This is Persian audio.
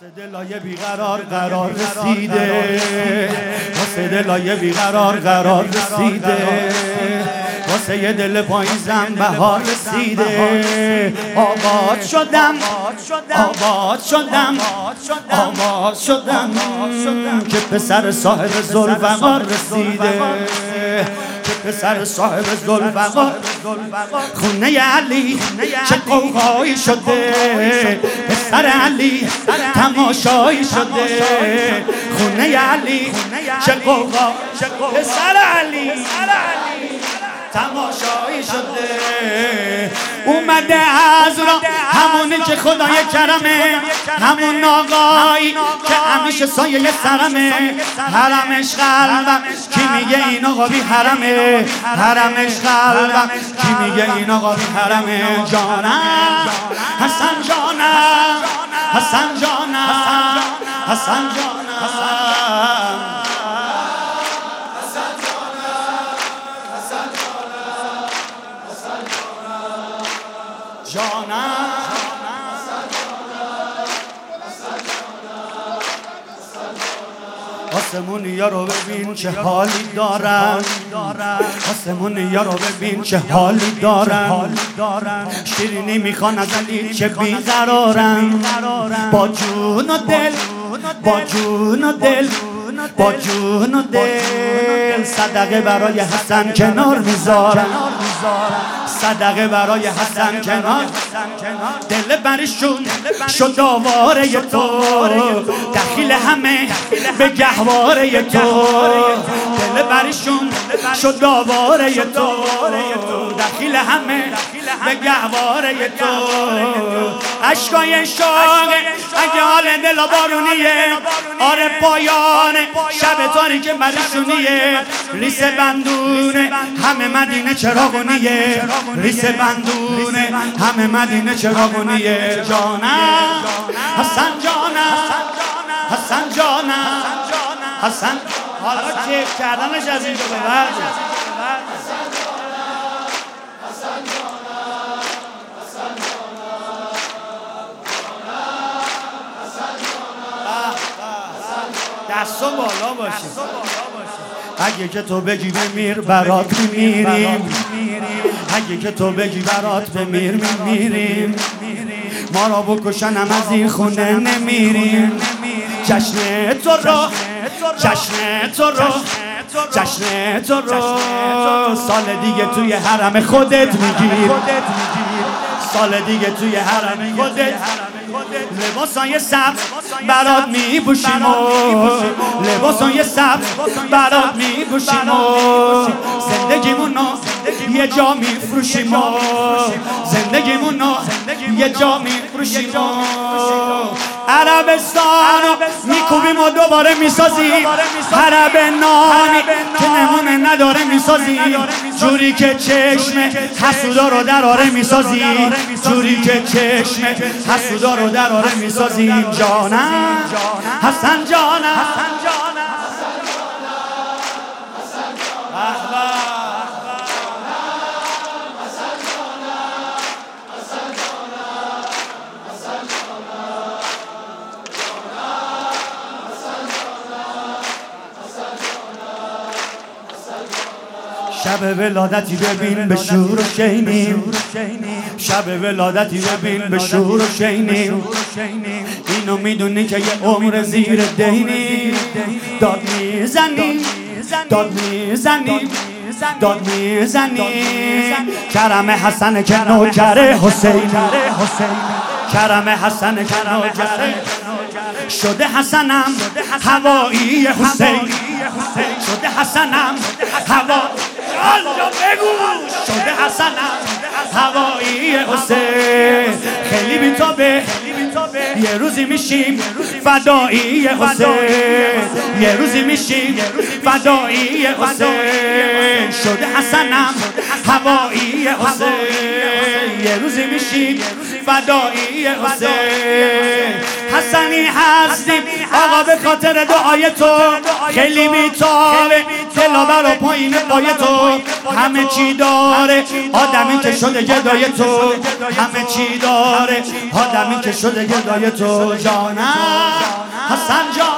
واسه دلای بیقرار قرار رسیده، واسه دلای بیقرار قرار رسیده، واسه یه دل پاییزم بهار رسیده. آباد شدم آباد شدم آباد شدم که پسر صاحب ذوالفقار رسیده، که پسر صاحب ذوالفقار. خونه علی چه قوقایی شده، پسر علی تماشایی شده. خونه علی چه قوقا، پسر علی تماشایی شده. اومده از را همونی که خدای کرمه، همون آقایی که همیشه سایه سرمه. حرمش قلبم کی میگه این آقا بی حرمه، حرمش قلبم کی میگه این آقا بی حرمه. جانم حسن جانم حسن جانم حسن جانم آسمونیا رو ببین چه حالی دارن، آسمونیا رو ببین چه حالی دارن. شیرینی میخوان از علی چه بیقرارن، با جون و دل با جون و دل با جون و دل صدقه برای حسن کنار میذارن، صدقه برای حسن کنار. دل برشون شد آواره تو، دخیل همه به گهواره تو. دل برشون شد آواره تو، دخیل همه به گهواره تو. عشقای شاقه اگه حال دل بارونیه، آره پایان شب تاریک برشونیه. ریس بندونه همه مدینه چراغونیه، ریس بندونه همه مدینه چراغونیه. جانم حسن جانم حسن جانم حسن. حالا کیف کردنش از اینجا به بعد. دستو بالا باشه. اگه که تو بگی بمیر برات میمیریم، اگه که تو بگی برات بمیر میمیریم. ما را بکشنم از این خونه نمیریم. جشن تو رو جشن تو رو جشن تو رو سال دیگه توی حرم خودت میگیر، سال دیگه توی حرم خودت. لباسای سبز برات میپوشیم و لباسای سبز برات میپوشیم و زندگیمونو یه جا میفروشیم و زندگیمونو یه جا میفروشیم و عربستانو میکوبیم و دوباره میسازیم. عرب نامی که نمونه نداره میسازیم، جوری که چشم حسودا رو دراره میسازیم، جوری که چشم حسودا رو دراره میسازیم. جانم حسن جانم شب ولادتی ببین به شور و شینیم، شب ولادتی ببین به شور و شینیم. اینو میدونی که یه عمر زیر دینی. داد میزنیم داد میزنیم داد میزنیم. کرم حسن که نوکر حسین، کرم حسن که نوکر شده. حسنم هوایی حسین، شده حسنم هوایی. آلا بگو شده حسنم هوایی حسین. خیلی بیتابه یه روزی میشیم فدایی حسین، یه روزی میشیم فدایی حسین. شده حسنم هوایی حسین، یه روزی میشیم فدایی حسین. حسنی هستیم آقا به خاطر دعای تو، خیلی بیتابه دلاور و پایین پای تو. همه چی داره آدمی که شده گدای تو، همه چی داره آدمی که شده گدای تو. جانم حسن جان